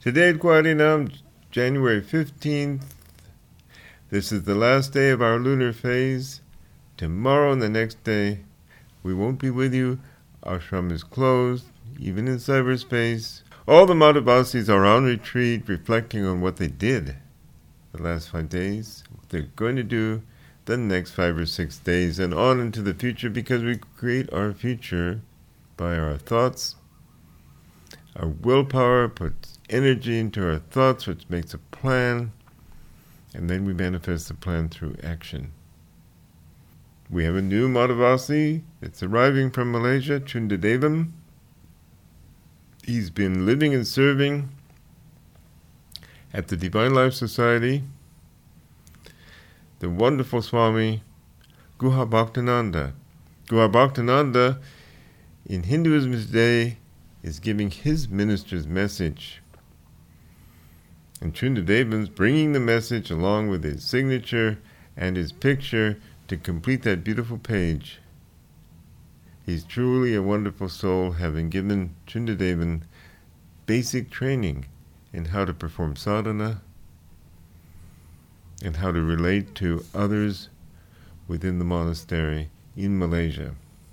Today at Guadinam, January 15th, this is the last day of our lunar phase. Tomorrow and the next day, we won't be with you. Ashram is closed, even in cyberspace. All the Madhavasis are on retreat, reflecting on what they did the last 5 days, what they're going to do the next 5 or 6 days, and on into the future, because we create our future by our thoughts. Our willpower puts energy into our thoughts, which makes a plan, and then we manifest the plan through action. We have a new Madhavasi. It's arriving from Malaysia, Chundadevam. He's been living and serving at the Divine Life Society. The wonderful Swami Guha Bhaktananda. Guha Bhaktananda, in Hinduism's day, is giving his minister's message. And Chundadevam's bringing the message along with his signature and his picture to complete that beautiful page. He's truly a wonderful soul, having given Chundadevan basic training in how to perform sadhana and how to relate to others within the monastery in Malaysia.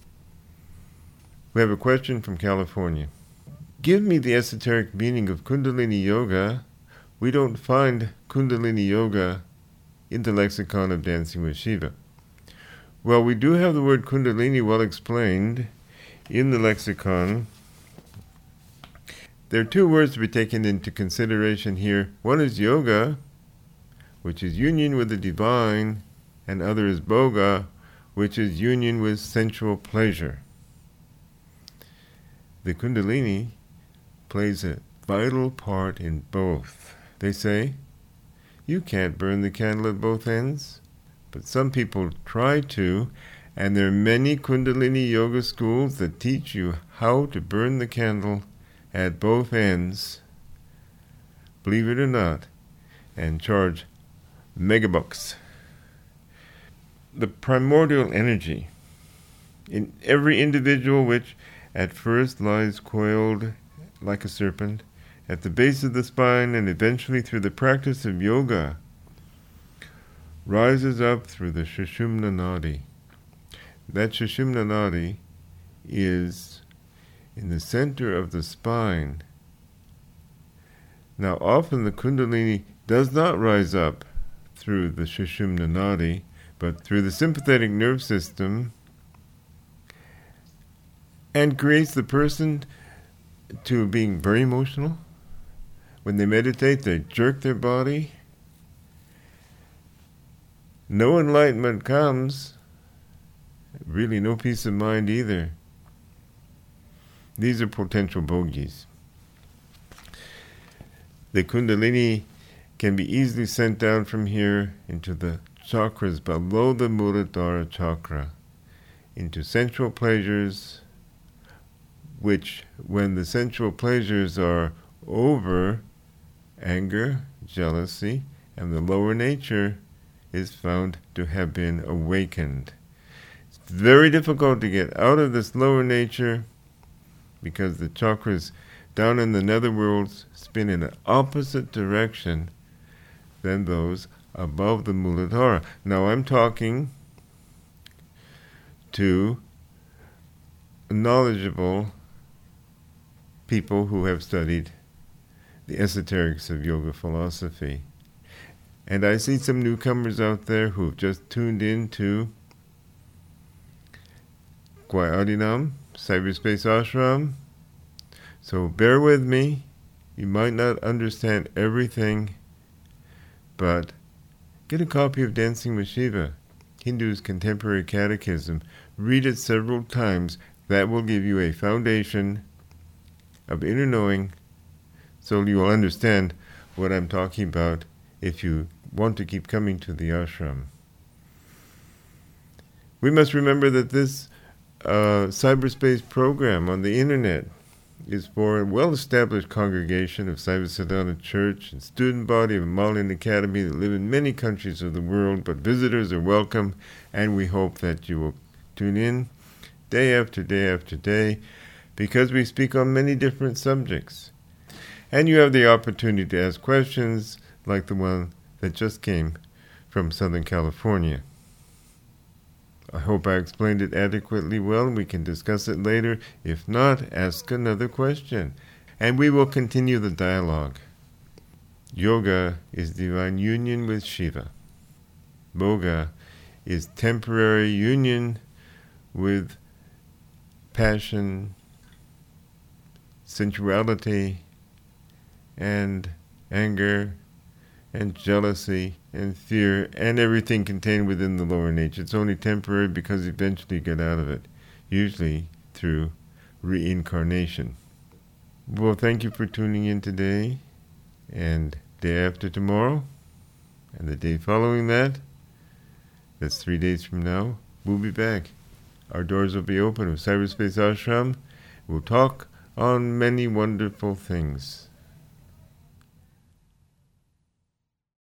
We have a question from California. Give me the esoteric meaning of Kundalini Yoga. We don't find Kundalini Yoga in the lexicon of Dancing with Shiva. Well, we do have the word Kundalini well explained in the lexicon. There are two words to be taken into consideration here. One is yoga, which is union with the divine, and other is bhoga, which is union with sensual pleasure. The Kundalini plays a vital part in both. They say, you can't burn the candle at both ends, but some people try to, and there are many Kundalini yoga schools that teach you how to burn the candle at both ends, believe it or not, and charge megabucks. The primordial energy in every individual, which at first lies coiled like a serpent at the base of the spine, and eventually through the practice of yoga rises up through the Sushumna Nadi. That Sushumna Nadi is in the center of the spine. Now, often the Kundalini does not rise up through the Sushumna Nadi, but through the sympathetic nerve system, and creates the person to being very emotional. When they meditate, they jerk their body. No enlightenment comes, really no peace of mind either. These are potential bogies. The Kundalini can be easily sent down from here into the chakras below the Muladhara chakra, into sensual pleasures, which, when the sensual pleasures are over, anger, jealousy, and the lower nature is found to have been awakened. It's very difficult to get out of this lower nature because the chakras down in the netherworlds spin in an opposite direction than those above the Muladhara. Now I'm talking to knowledgeable people who have studied the esoterics of yoga philosophy. And I see some newcomers out there who've just tuned in to Guayadinam, Cyberspace Ashram. So bear with me. You might not understand everything, but get a copy of Dancing with Shiva, Hindu's Contemporary Catechism. Read it several times. That will give you a foundation of inner knowing, so you will understand what I'm talking about if you want to keep coming to the ashram. We must remember that this cyberspace program on the internet is for a well-established congregation of Saivasiddhanta Church and student body of Himalayan Academy that live in many countries of the world, but visitors are welcome, and we hope that you will tune in day after day after day, because we speak on many different subjects. And you have the opportunity to ask questions like the one that just came from Southern California. I hope I explained it adequately well. We can discuss it later. If not, ask another question, and we will continue the dialogue. Yoga is divine union with Shiva. Bhoga is temporary union with passion, sensuality, and anger, and jealousy, and fear, and everything contained within the lower nature. It's only temporary because eventually you get out of it, usually through reincarnation. Well, thank you for tuning in today, and day after tomorrow, and the day following that, that's 3 days from now, we'll be back. Our doors will be open of Cyberspace Ashram. We'll talk on many wonderful things.